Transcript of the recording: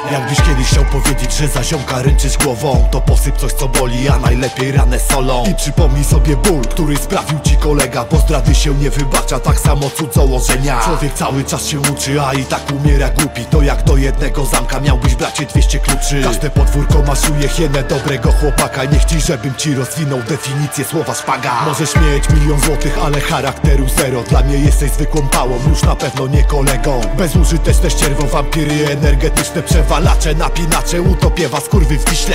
Jakbyś kiedyś chciał powiedzieć, że za ziomka ręczysz głową, to posyp coś co boli, a najlepiej ranę solą. I przypomnij sobie ból, który sprawił ci kolega, bo zdrady się nie wybacza, tak samo cudzołożenia. Człowiek cały czas się uczy, a i tak umiera głupi. To jak do jednego zamka miałbyś bracie 200 kluczy. Każde podwórko maszuje hienę dobrego chłopaka. Nie chciej, żebym ci rozwinął definicję słowa szpaga. Możesz mieć 1 000 000 złotych, ale charakteru zero. Dla mnie jesteś zwykłą pałą, już na pewno nie kolegą. Bezużyteczne ścierwo, wampiry energetyczne, przewalacze, napinacze, utopie was kurwy w Wiśle.